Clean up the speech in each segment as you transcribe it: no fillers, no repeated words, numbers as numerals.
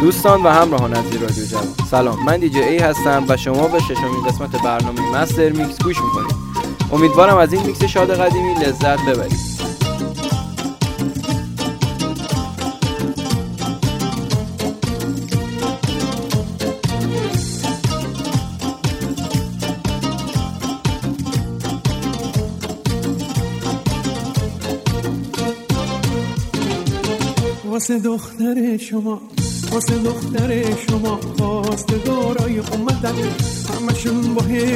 دوستان و همراهان عزیز رادیو جوان، سلام. من دیجی ای هستم و شما به ششمین قسمت برنامه مستر میکس گوش میکنید. امیدوارم از این میکس شاد قدیمی لذت ببرید. واسه دختر شما خواستگارای اومدن، همشون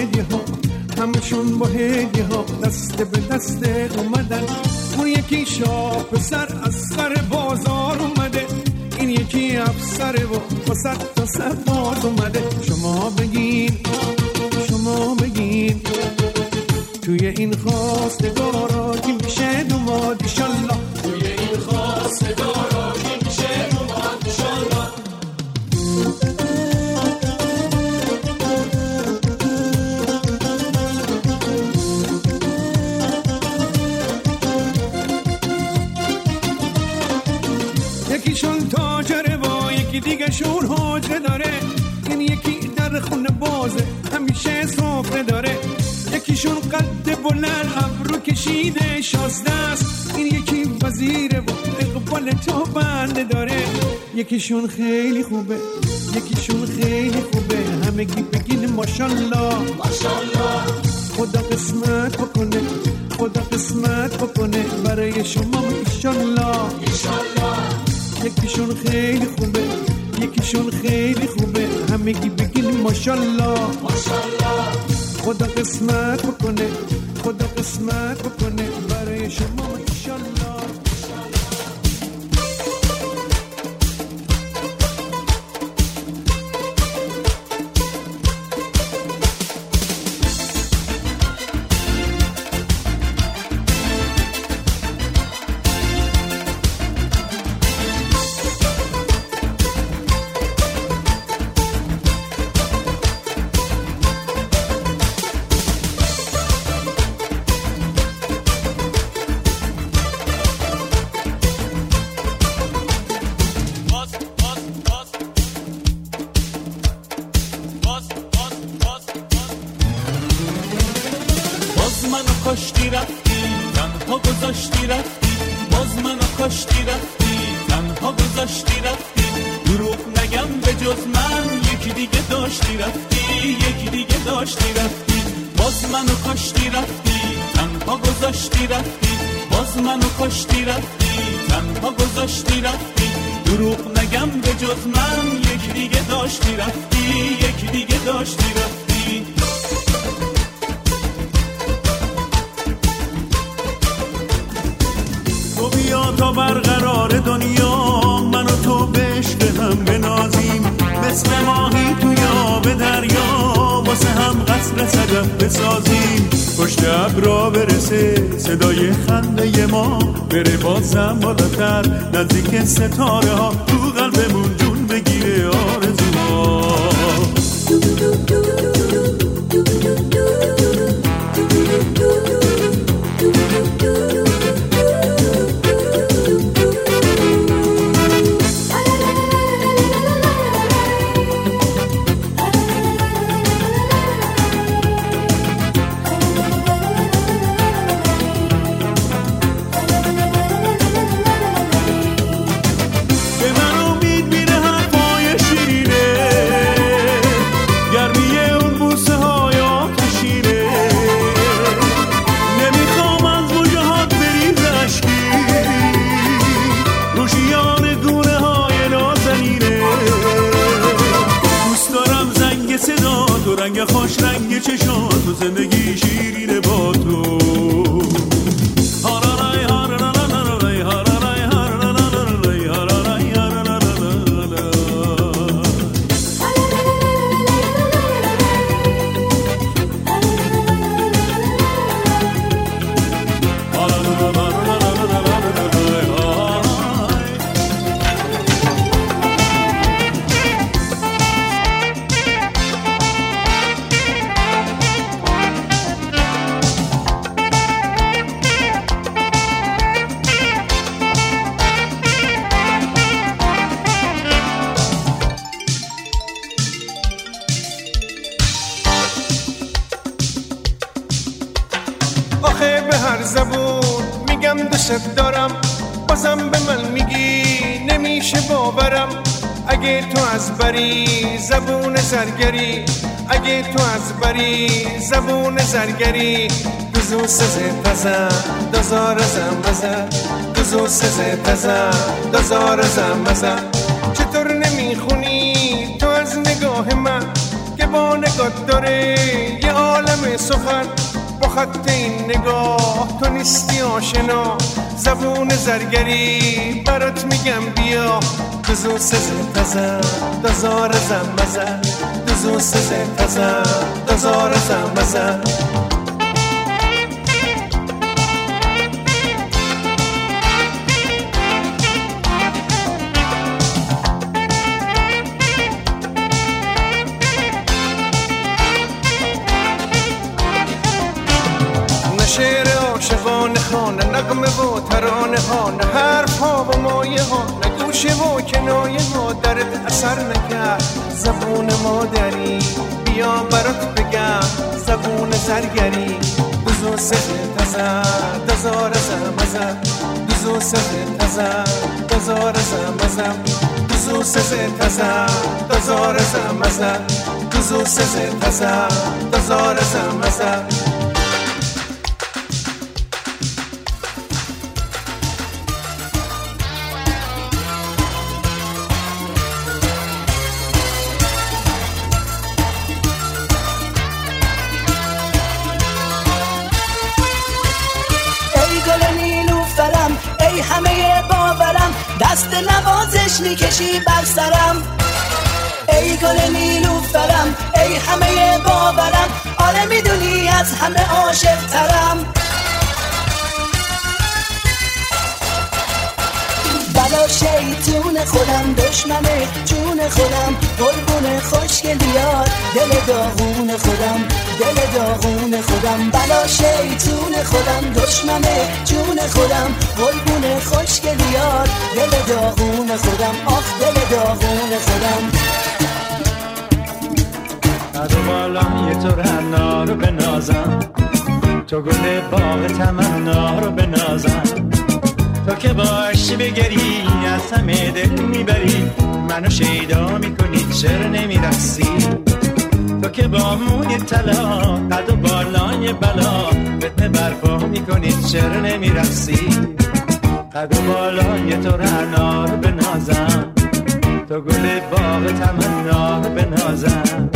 با هدیه ها دست به دست اومدن. اون یکی شاه پسر از سر بازار اومده، این یکی افسر و واسه تا سرباز اومده. شما بگین توی این خواستگارا کی میشه دوماد ایشالله، توی این خواستگارا کی میشه دوماد ایشالله. یکیشون تاجره و یکی دیگه شون حاجره داره، این یکی در خونه بازه همیشه سفره داره. یکیشون قد بلند ابرو کشیده شازده است، این یکی وزیره و اقبال تو بنده داره. یکیشون خیلی خوبه همگی بگین ماشالله. خدا قسمت بکنه برای شما ایشالله. یکیشون خیلی خوبه همگی بگین ماشالله. خدا قسمت بکنه برای شما ایشالله. کاشتی رفتی تنها گذاشتی رفتی، باز منو کاشتی رفتی تنها گذاشتی رفتی. دروغ نگم به جز من یکی دیگه داشتی رفتی. باز منو کاشتی رفتی تنها گذاشتی رفتی، باز منو کاشتی رفتی تنها گذاشتی رفتی. دروغ نگم به جز من یکی دیگه داشتی رفتی. بیا تا برقرار دنیا من و تو بشق هم بنازیم، مثل ماهی توی آب دریا واسه هم قصر صدف بسازیم. پشت ابرا برسه صدای خنده ما، بره بازم بالاتر نزدیک ستاره ها، تو قلبمون جون بگیره آرزوها. رنگ خوش رنگ چشات تو زندگی شیرینه با تو. هر زبون میگم دوست دارم، بازم به من میگی نمیشه باورم. اگه تو از بری زبون زرگری، اگه تو از بری زبون زرگری، دوزو سزه تزم دازار زمزم، دوزو سزه تزم دازار زمزم. چطور نمیخونی تو از نگاه من که با نگاه داره یه عالم سخن؟ با خط این نگاه تو نیستی آشنا، زبون زرگری برات میگم بیا. دوزو سزه تزم دازار زمزم، دوزو سزه تزم دازار زمزم. شعر عاشقانه ها، نه نغمه و ترانه ها، نه حرف ها و مایه ها، نه گوشه و کنایه ها درت اثر نکرد. زبون مادری بیا برات بگم، زبون زرگری. دوزو سزه تزم دازار زمزم، دوزو سزه تزم دازار زمزم، دوزو سزه تزم دازار زمزم، دوزو سزه تزم دازار زمزم. ای همه باورم، دست نوازش میکشی بر سرم. ای گل نیلوفرم، ای همه باورم، آره میدونی از همه عاشق ترم. بلا شیطون خودم، دشمن جون خودم، قربون خوشگلیات دل داغون خودم، دل داغون خودم. بلا شیطون خودم، دشمن جون خودم، قربون خوشگلیات دل داغون خودم، آخ دل داغون خودم. قد و بالای تو رعنا رو بنازم، تو گل باغ تمنا رو بنازم. تو که باشی بگری از همه دل میبری، منو شیدا میکنی چرا نمیرقصی؟ تو که با موی طلا قد و بالای بلا فتنه برپا میکنی چرا نمیرقصی؟ قد و بالای تو رعنا رو بنازم، تو گل باغ تمنا رو بنازم.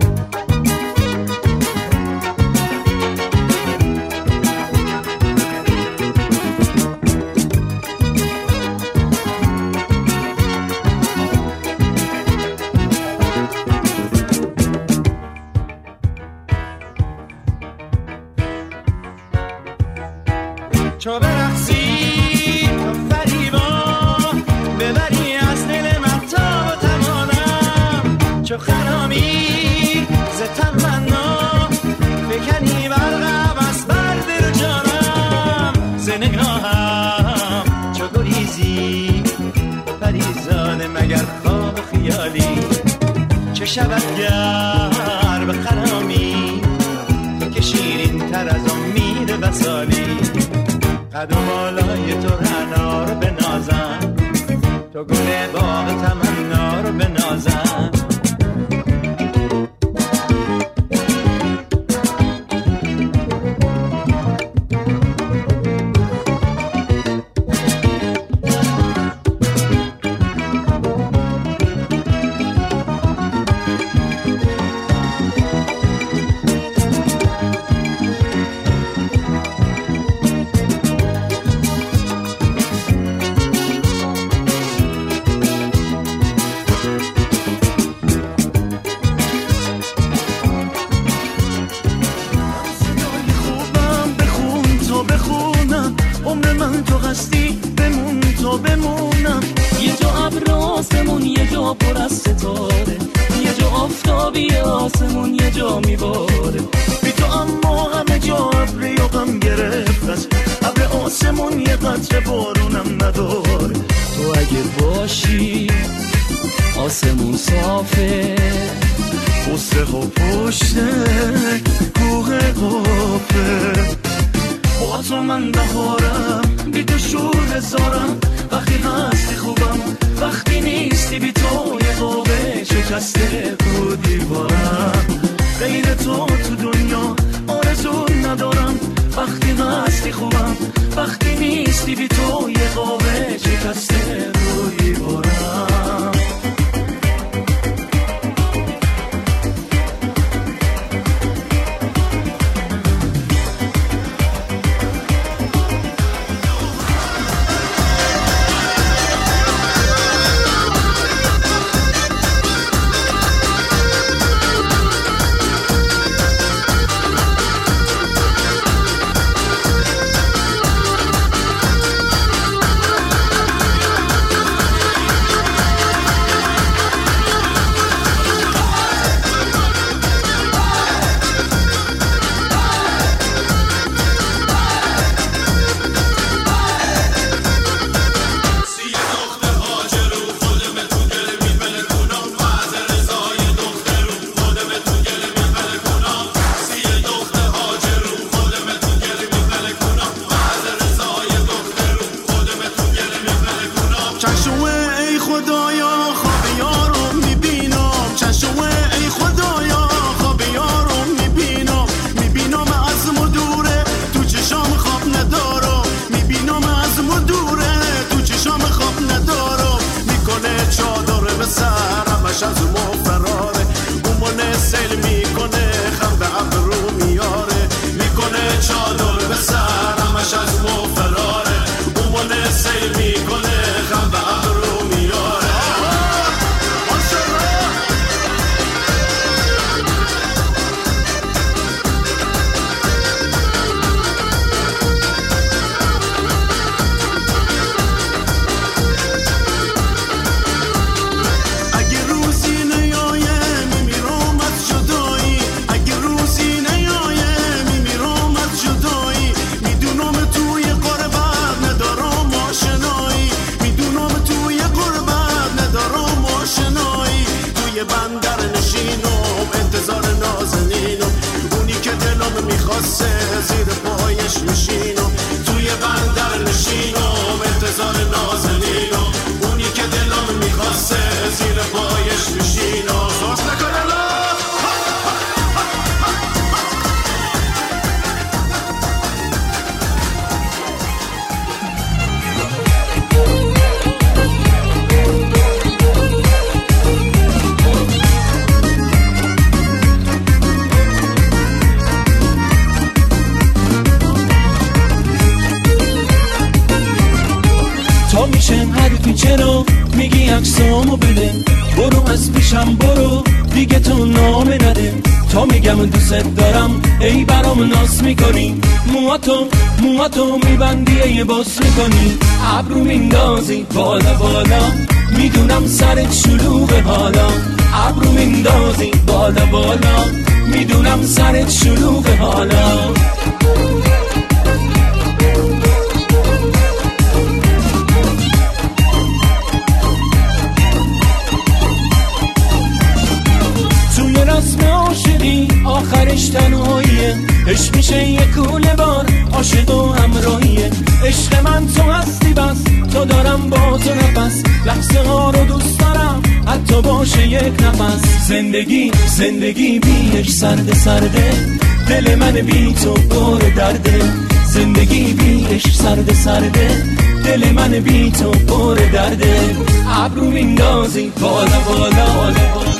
چو برقصی تو فریبا ببری از دل من تا و توانم، چو خرامی ز تمنا بکنی برقم از بر دل و جانم. ز نگاهم چو گریزی پریزاده مگر خواب و خیالی، چه شود گر به خرامی تو که شیرین تر از امید وصالی. قد و بالای تو رعنا رو بنازم، تو گل باغ تمنا رو بنازم. آسمون صافه قصه ها پشت کوه قافه با تو من بهارم، بی تو شور هزارم. وقتی هستی خوبم، وقتی نیستی بی تو یه قابه شکسته رو دیوارم. غیر تو دنیا آرزو ندارم. وقتی هستی خوبم، وقتی نیستی بی تو یه قابه شکسته رو دیوارم. چرا میگی عکسامو بده؟ برو از پیشم برو، دیگه تو نامه نده. تا میگم دوست دارم ای برام ناز میکنی. موهاتو میبندی یه باز میکنی. ابرو میندازی بالا بالا، میدونم سرت شلوغه حالا. ابرو میندازی بالا بالا، میدونم سرت شلوغه حالا. آخرش تنهاییه، عشق میشه یه کوله بار، عاشق و همراهیه. عشق من تو هستی بس، تا دارم با تو نفس. لحظه ها رو دوست دارم، حتی باشه یک نفس. زندگی بیش سرده سرده، دل من بی تو پر درده. زندگی بیش سرده سرده، دل من بی تو پر درده. ابرو میندازی بالا بالا بالا.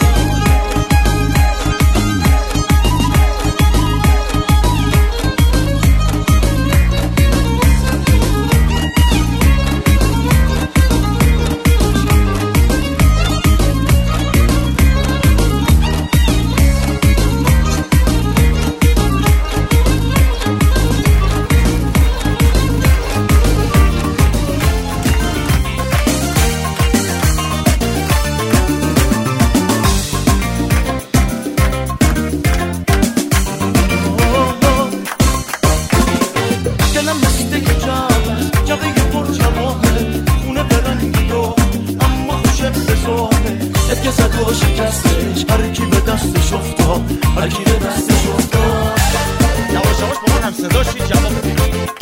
هر کی به دستش افتاد. یواش یواش با من هم صداشی جواب بدید.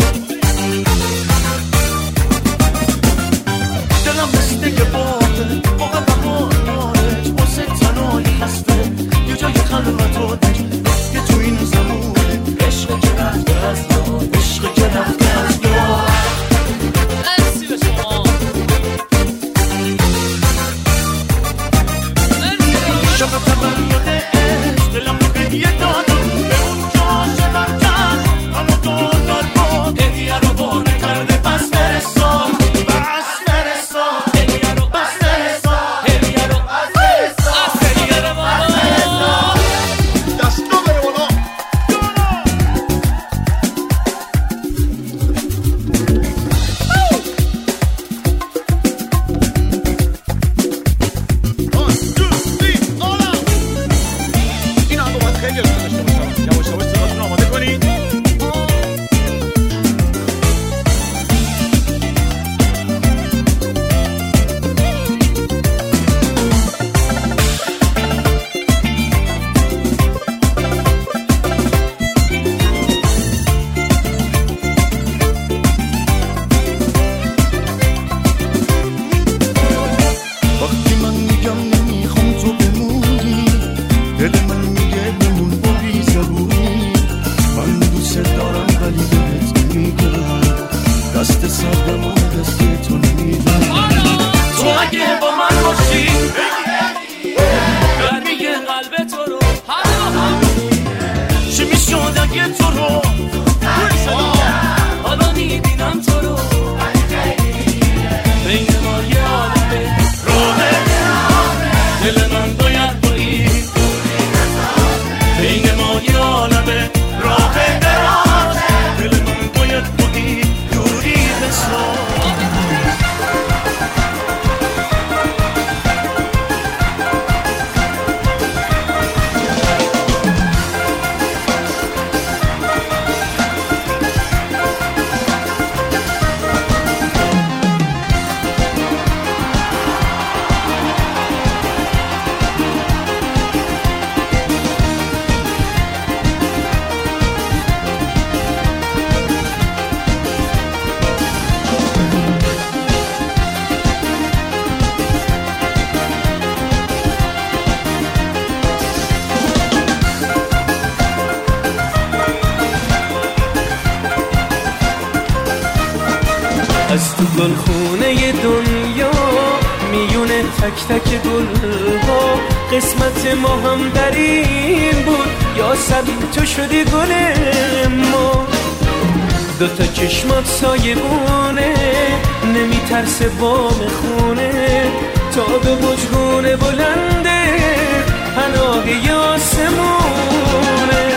از تو گلخونه دنیا میون تک تک گلها قسمت ما هم در این بود یا سبیل تو شدی گل ما. دوتا چشمات سایبونه نمیترسه بام خونه تا به بجگونه بلنده پناه آسمونه.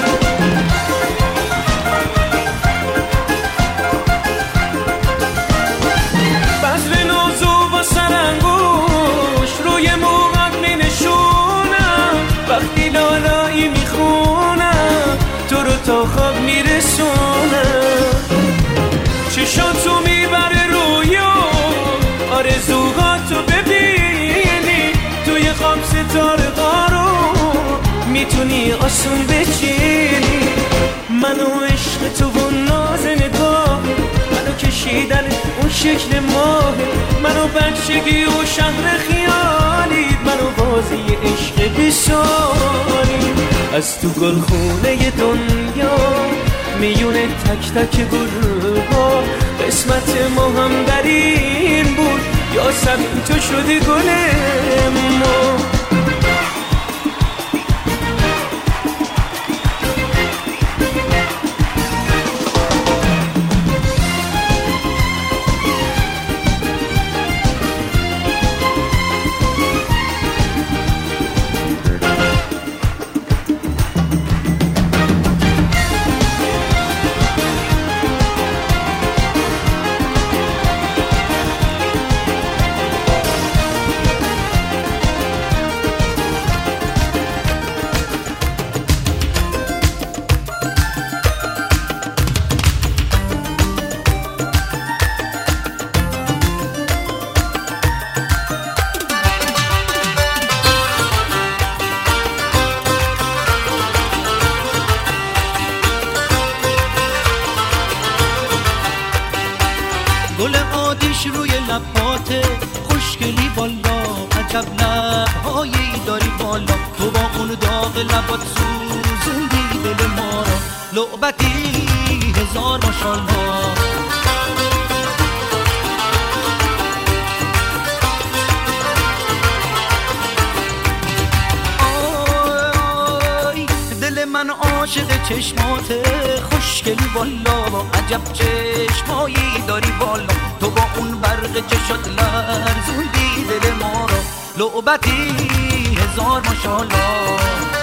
بذر نازو و سرانگوش روی موقت می نشونم وقتی لالایی میخونم تو رو تا خواب میرسونم. چشاتو میبره رویا آرزوهاتو ببینی توی خواب ستاره رو میتونی آسون بچینی. منو عشق تو و ناز نگاه منو کشیدن اون شکل ماه منو بچگی و شهر خیالی منو بازی عشق بسالی. از تو گلخونه دنیا میون تک تک گلها قسمت ما هم در این بود یا سبیل تو شدی گل ما. گل آتیش روی لباته خوشگلی بالا عجب لبهایی داری بالا تو با اون داغ لبات سوزوندی دل ما را لعبتی هزار ماشالله. دل من عاشق چشماته خوشگلی بالا عجب چشمایی داری بالا تو با اون برق چشات لرزوندی دل ما را لعبتی هزار ماشالله.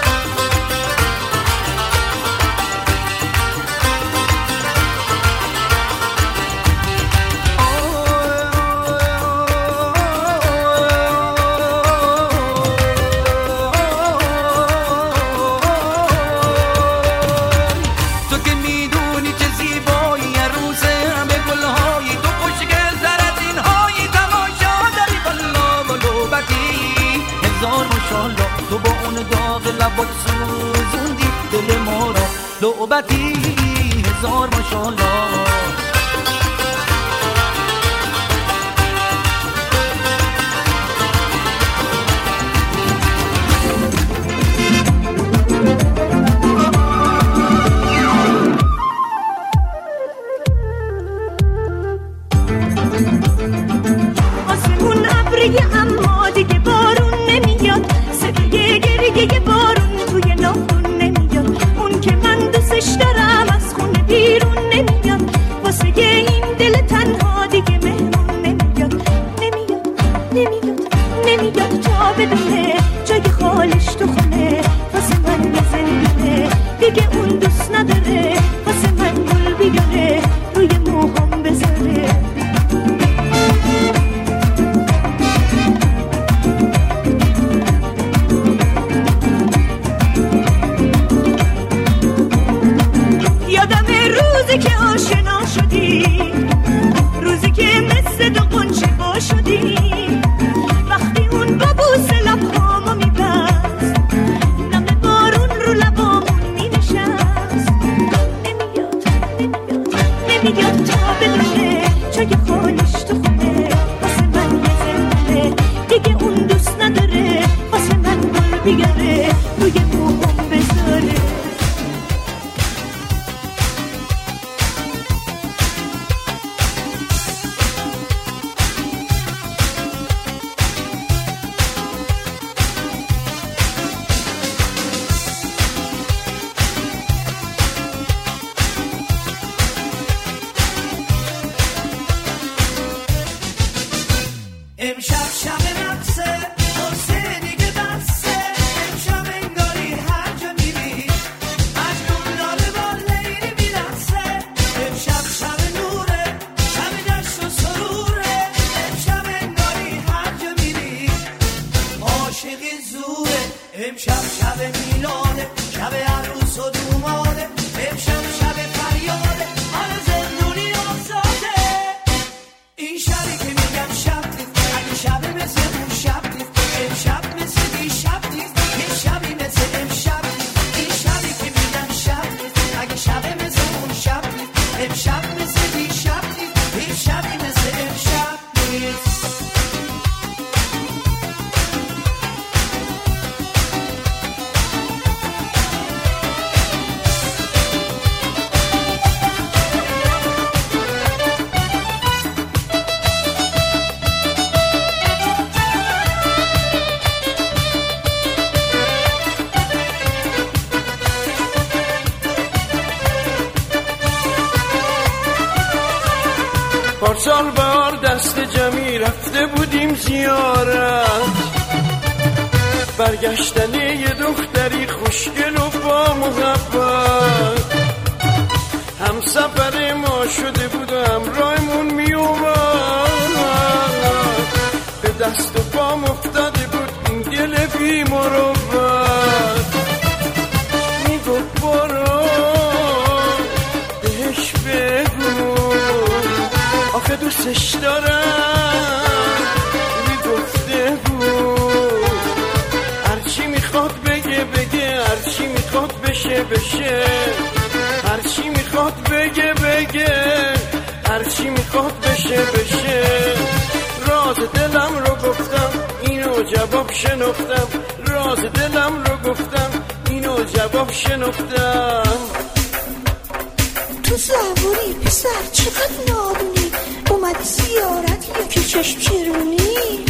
تو با اون داغ لبات سوزوندی دل ما را لعبتی هزار ماشالله. آسمون ابریه اما دیگه بارون نمیاد صدای گریه بارون توی ناخون نمیاد اون که من دوستش دارم از خونه بیرون نمیاد واسه این دل تنها دیگه مهمون نمیاد نمیاد تا بدونه جای خالش تو خونه واسه من یه زندونه دیگه اون دوست نداره واسه من گل بیاره روی موهام بذاره. روزی که آشنا شدی روزی که مثل دو قنچه با شدی وقتی اون با بوس لبهامو میبست نم بارون رو لبامون مینشست نمیاد تا بدونه جای خالش تو خونه واسه من یه زندونه دیگه اون دوست نداره واسه من گل بیاره روی موهام بذاره. امشب شب میلاده، شب عروس و دوماده، امشب شب فریاده، حال زندونی آزاده. این شبی که میگم شب نیست، اگه شب مثل اون شب نیست، امشب مثل دیشب نیست، یه شبی مثل امشب نیست. این شبی که میگم شب نیست، اگه شب مثل اون شب نیست، امشب مثل دیشب نیست، یه شبی مثل امشب نیست. پارسال بهار دست جمعی رفته بودیم زیارت، برگشتنی یه دختری خوشگل و با محبت، هم سفر ما شده بود و همراهمون می اومد، به دست و پام افتاده بود این دل بی مروت. می گفت برو بهش بگو آخه دوستش دارم، میگفته بود هرچی میخواد بگه بگه، هرچی میخواد بشه بشه، هرچی میخواد بگه بگه، هرچی میخواد بشه بشه. راز دلم رو گفتم اینو جواب شنفتم، راز دلم رو گفتم اینو جواب شنفتم. تو زبونی پسر چقدر نادونی، اومدی زیارت یکی چشم چرونی.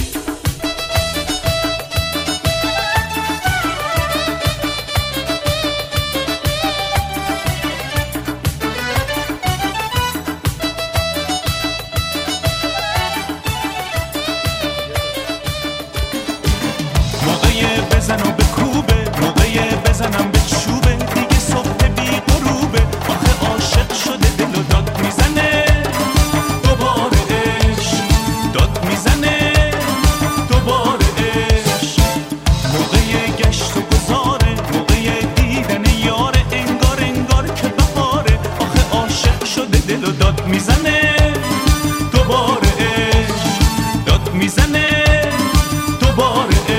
موقعی بزن و بکوبه، موقعی بزنم به چوبه، دیگه صبح بی غروبه، آخه عاشق شده دل و داد میزنه، دوباره عشق داد میزنه، دوباره عشق. موقع گشت و گذاره، موقع دیدن یاره، انگار انگار که بهاره، آخه عاشق شده دل و داد میزنه، دوباره عشق داد میزنه، دوباره عشق.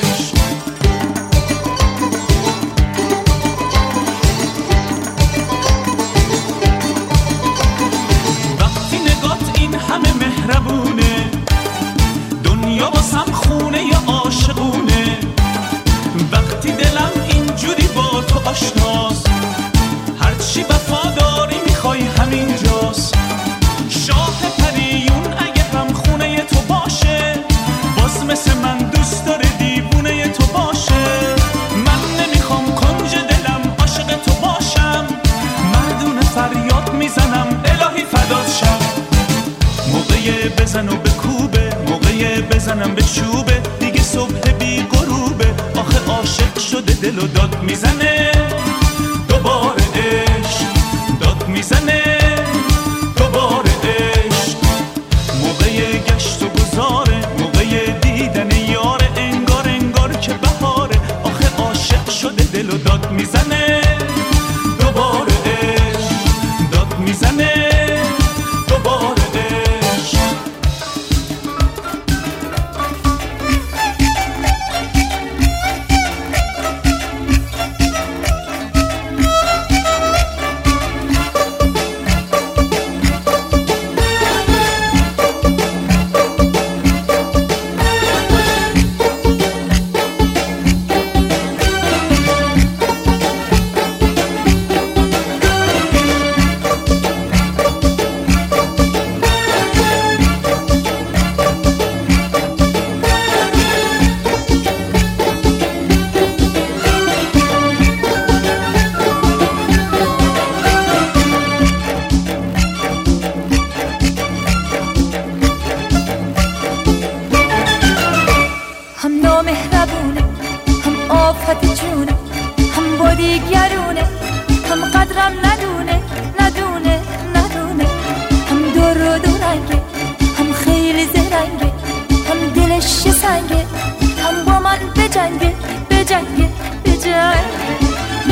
وقتی نگات این همه مهربونه، دنیا واسم خونه ی عاشقونه، وقتی دلم اینجوری با تو آشناست، هرچی وفاداری میخوای همینجاست. شاه پریون اگه هم خونه تو باشه، باز مثل من دوست داره دیوونه تو باشه. من نمیخوام کنج دلم عاشق تو باشم، مردونه فریاد میزنم الهی فدات شم. موقع بزن و بکوبه، موقع بزنم به چوبه، دیگه صبح بی غروبه، آخه عاشق شده دل و داد میزنه، دوباره عشق داد میزنه، دوباره عشق. موقع گشت و گذاره، موقع دیدن یاره، انگار انگار که بهاره، آخه عاشق شده دل و داد میزنه، دوباره عشق داد میزنه، دوباره عشق. دیگرونه، هم قدرم ندونه ندونه ندونه، هم دور و دورنگه، هم خیلی زرنگه، هم دلش سنگه، هم با من بجنگه بجنگه بجنگه.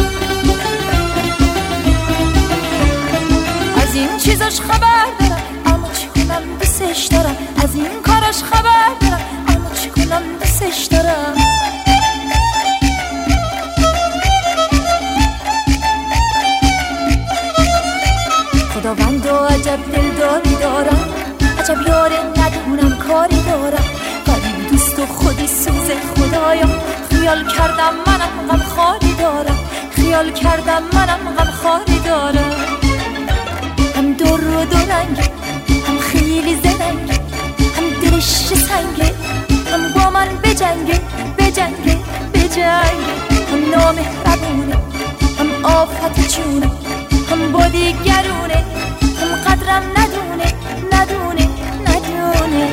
از این چیزاش خبر دارم اما چی کنم دوستش دارم، از این کاراش خبر دارم اما چی کنم دوستش دارم. خداوند و عجب دلداری دارم، عجب یاره ندونم کاری دارم، غریب دوست و خودی سوز خدایا. خیال کردم منم غم خاری دارم، خیال کردم منم غم خاری دارم. هم دور و دورنگه، هم خیلی زرنگه، هم دلش سنگه، هم با من بجنگه بجنگه بجنگه. هم نامهربونه، هم آفت جونه، هم با دیگرونه، هم قدرم ندونه ندونه ندونه.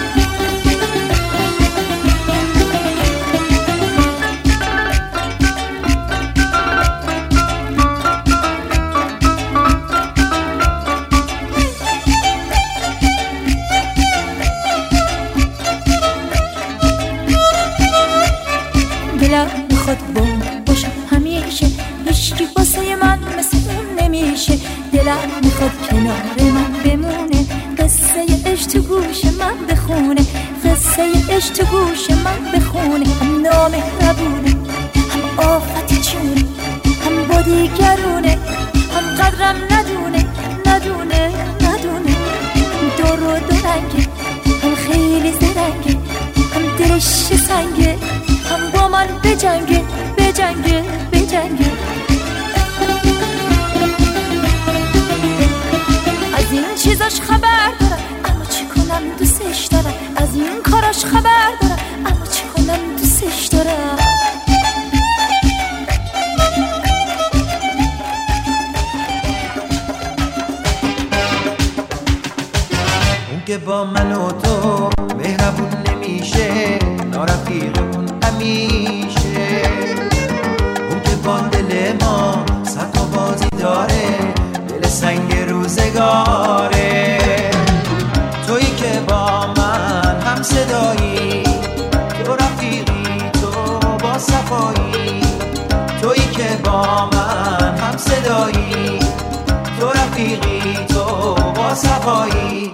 دلم میخواد باشم همیشه، هیچکی واسه من مثل اون نمیشه. دلم میخواد کنار من بمونه، قصه عشق تو گوش من بخونه، قصه عشق تو گوش من بخونه. هم نامهربونه، هم آفت جونه، هم با دیگرونه، هم قدرم ندونه ندونه ندونه. دور و دورنگه، هم خیلی زرنگه، هم دلش سنگه، هم با من بجنگه بجنگه بجنگه. از این چیزاش خبر دارم اما چی کنم دوستش دارم، از این کاراش خبر دارم اما چی کنم دوستش دارم. اون که با من و تو مهربون نمیشه، نارفیقمون همیشه. اون که با دل ما صد بازی داره، دل سنگ روزگاره. تویی که با من هم صدایی، تو رفیقی تو با صفایی. تویی که با من هم صدایی، تو رفیقی تو با صفایی.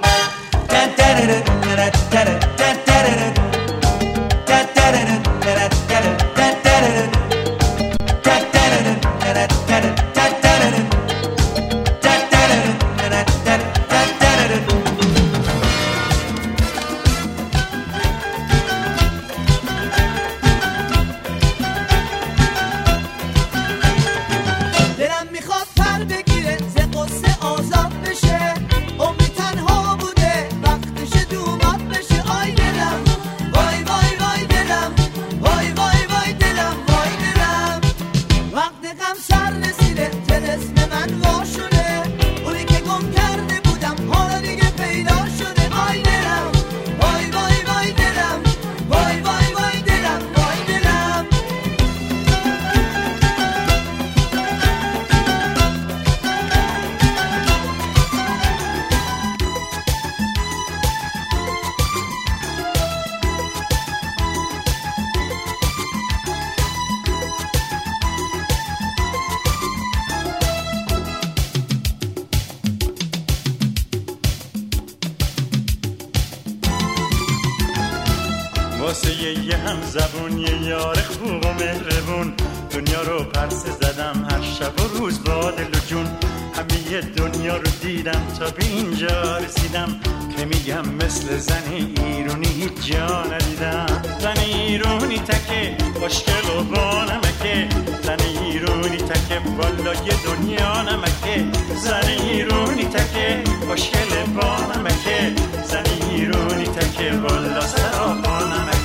واسه یه هم زبون، یه یار خوب و مهربون. دنیا رو پرسه زدم هر شب و روز با دل و جون. همه دنیا رو دیدم تا به اینجا رسیدم، که میگم مثل زن ایرونی هیچ جا ندیدم. زن ایرونی تکه خوشگل و با نمکه، زن ایرونی تکه بالای دنیا نمکه. زن ایرونی تکه خوشگل با نمکه، زن ایرونی تکه بالا سرا با نمکه.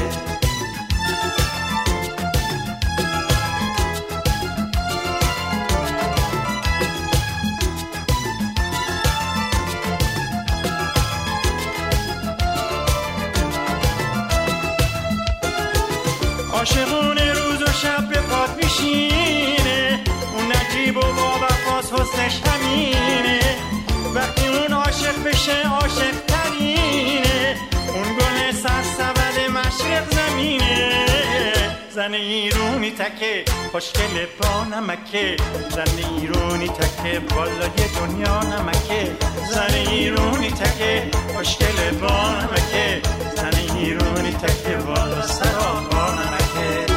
عاشقونه روز و شب به پات میشینه، اون نجیب و با وفاس حسنش همینه. وقتی اون عاشق بشه عاشق ترینه، اون گل سرسبد مشرق زمینه. زن ایرونی تکه خوشگل با نمکه زن ایرونی تکه بالای دنیا نمکه زن ایرونی تکه خوشگل با نمکه زن ایرونی تکه بالا سرا با نمکه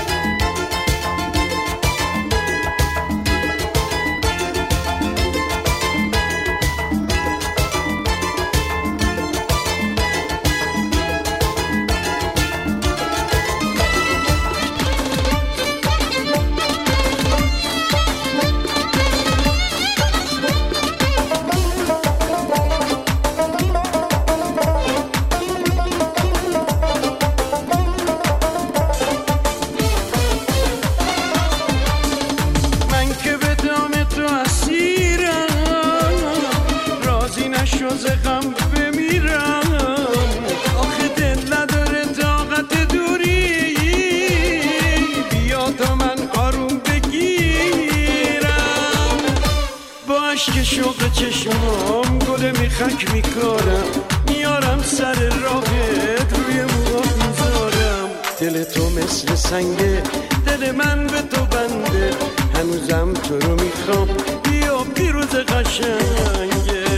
شوق چشمام گل میخک میکارم میارم سر راهت روی موها میذارم دل تو مثل سنگه دل من به تو بنده هنوزم تو رو میخوام بیا پیروز قشنگه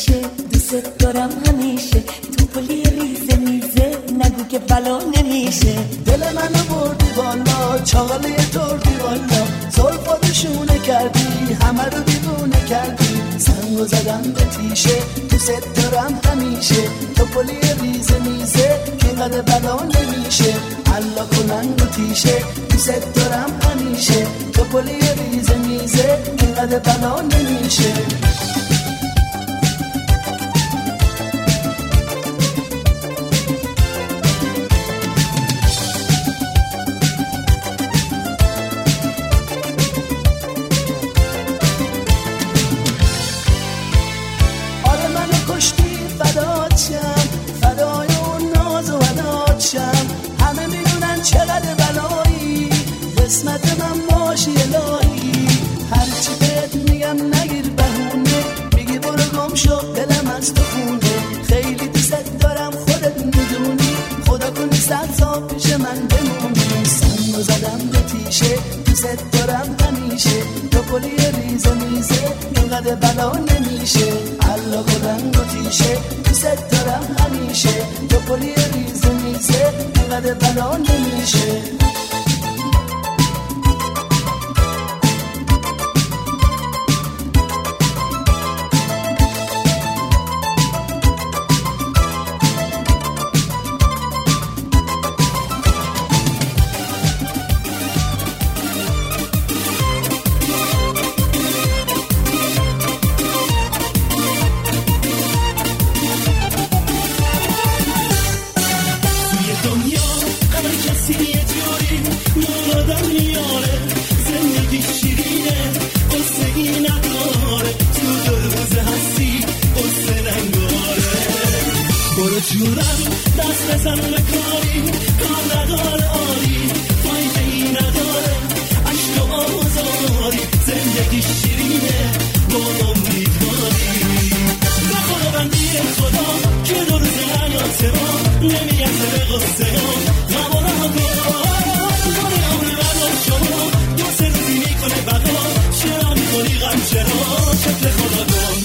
نمیشه دوست دارم همیشه تو پلی ریزه میزه نگو که بلا نمیشه دل منو بردی والا چاله تردی والا زلفاتشونه کردی همه رو دیوونه کردی سنگو زدم به تیشه دوست دارم همیشه تو پلی ریزه میزه که قد بلا نمیشه حالا کنن و تیشه دوست دارم همیشه تو پلی ریزه میزه که قد بلا نمیشه چقدر بلایی قسمت من باشی الهی هرچی بهت میگم نگیر بهونه میگی برو گم شو دلم از تو خونه خیلی دوست دارم خودت میدونی خدا کنی سرسا پیش من بمونی سنگو زدم به تیشه دوست دارم همیشه تو پلی ریزه میزه اینقدر بلا نمیشه الله کنن و تیشه دوست دارم همیشه تو پلی ریزه میزه اینقدر بلا نمیشه جونم دست بزن به کاری کار نداره عالی فایده ای نداره عشق و آزاری زندگی شیرینه با امیدواری به خدا بندی خدا که دو روز حیات ما نمیگرده به غصه ها غم و رهگاه کنه عمر بردار شما دو سه روزی میکنه بقا چرا میکنی غم چرا شکل خدا کن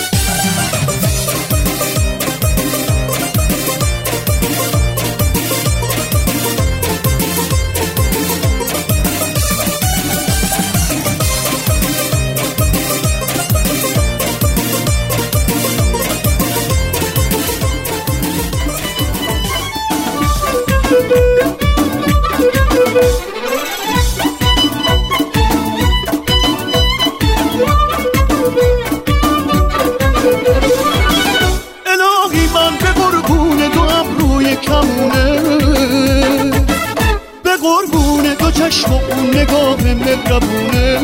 الهی من به قربون دو ابروی کمونه به قربون دو چشم و اون نگاه مهربونه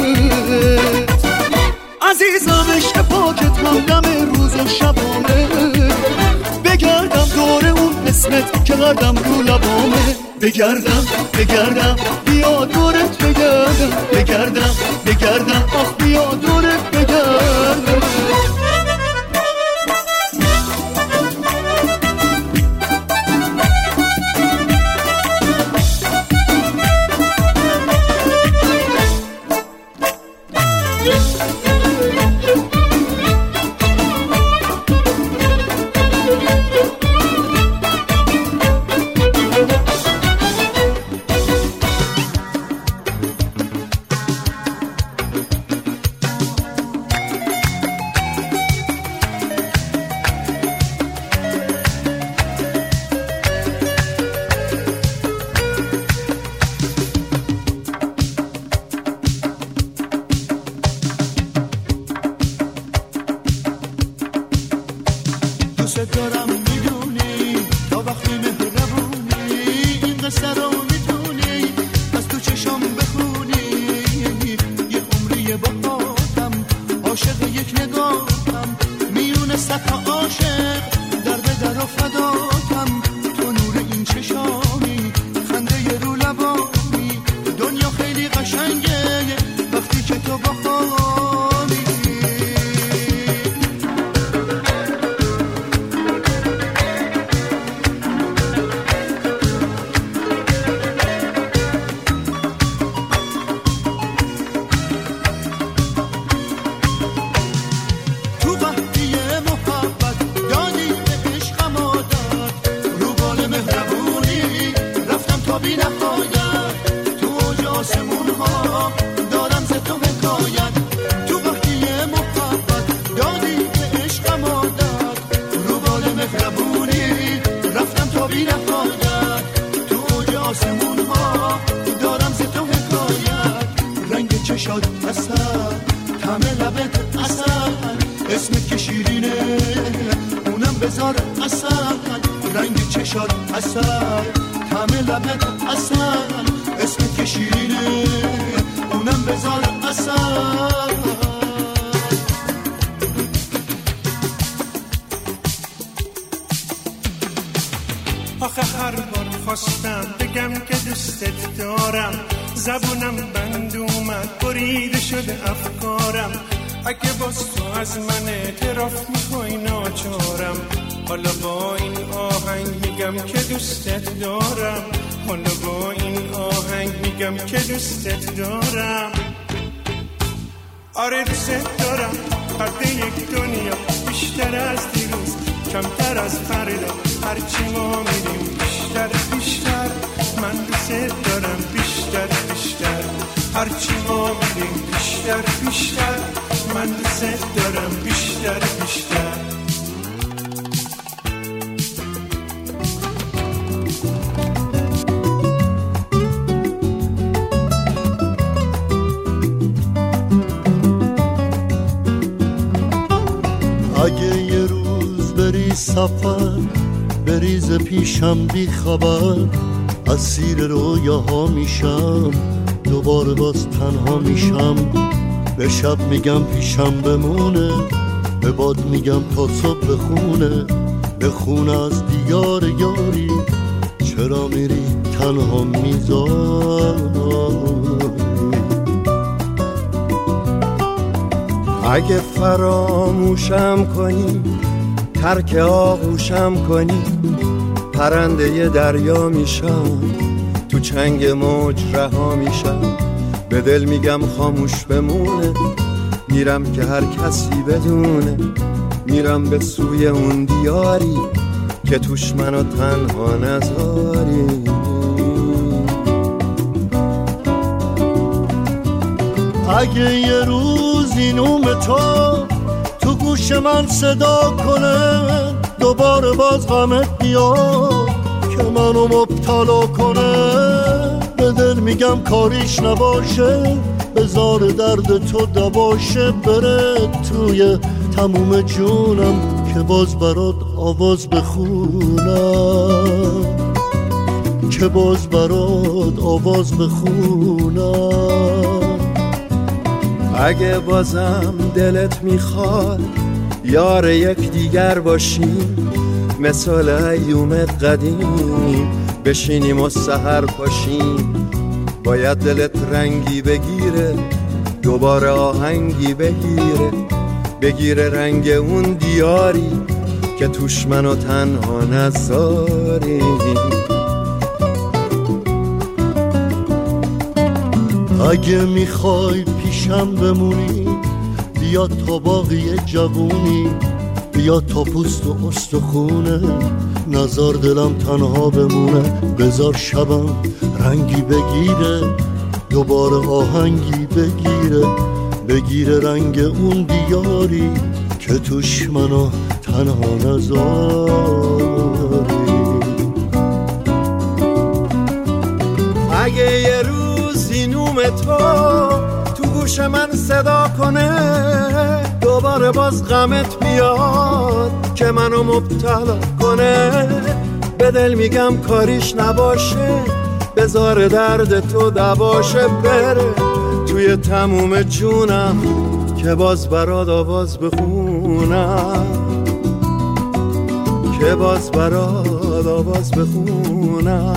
عزیزم عشق پاکت همدم روز و شبانه بگردم دور اون اسمت که قدم رو لبامه بگردم بیا دورت بگردم آخ بیا دورت بگردم دوست دارم میدونی تا وقتی مهربونی این قصه رو میتونی از تو چشم بخونی یه عمری باهاتم عاشق یک نگاهم میونه صد عاشق در به در و فداتم تو نور این چشامی خنده رو لبانی دنیا خیلی قشنگه وقتی که تو با بذار اصل رنگ چشات اصل طعم لبت اصل اسمت که شیرینه اونم بذار اصل آخه هر بار خواستم بگم که دوستت دارم زبونم بند اومد بریده شده افکارم اگه باز تو از من اعتراف میخوای ناچارم حالا با این آهنگ میگم که دوستت دارم حالا با این آهنگ میگم که دوستت دارم آره دوستت دارم قد یک دنیا بیشتر از دیروز کمتر از فردا هرچی ما میریم بیشتر بیشتر من دوستت دارم بیشتر بیشتر هرچی ما میریم بیشتر بیشتر من دوستت دارم بیشتر بیشتر اگه یه روز بری سفر بریز پیشم بی خبر اسیر رویاها میشم دوباره باز تنها میشم به شب میگم پیشم بمونه به باد میگم تا صبح بخونه از دیار یاری چرا میری تنها میذاری اگه فراموشم کنی ترک آغوشم کنی پرنده دریا میشم تو چنگ موج رها میشم به دل میگم خاموش بمونه میرم که هر کسی بدونه میرم به سوی اون دیاری که توش منو تنها نذاری اگه یه روز این نوم تو گوش من صدا کنه دوباره باز غمت بیاد که منو مبتلا کنه به دل میگم کاریش نباشه بذار درد تو دباشه بره توی تموم جونم که باز برات آواز بخونم که باز برات آواز بخونم اگه بازم دلت میخواد یار یک دیگر باشیم مثل ایوم قدیم بشینیم و سحر پاشیم باید دلت رنگی بگیره دوباره آهنگی بگیره رنگ اون دیاری که توش منو تنها نذاری اگه میخوای پیشم بمونی بیا تا باقی جوونی بیا تا پوست و استخونه نزار دلم تنها بمونه بذار شبم رنگی بگیره دوباره آهنگی بگیره رنگ اون دیاری که توش منو تنها نذاری اگه یه روزی نوم تو گوش من صدا کنه دوباره باز غمت بیاد که منو مبتلا کنه به دل میگم کاریش نباشه بذار درد تو دباشه بره توی تموم جونم که باز برات آواز بخونم که باز برات آواز بخونم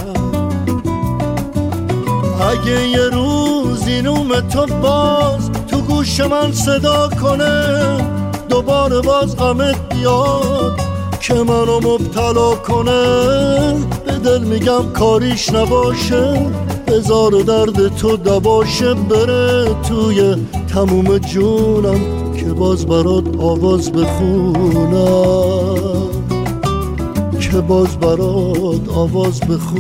اگه یه روز این نوم تو باز تو گوش من صدا کنه دوباره باز غمت بیاد که منو مبتلا کنه به دل میگم کاریش نباشه بذار درد تو دباشه بره توی تموم جونم که باز برات آواز بخونم که باز برات آواز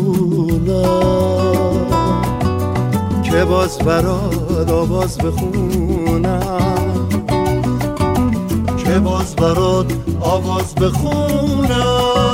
بخونم که باز برات آواز بخونم که باز برات آواز بخونم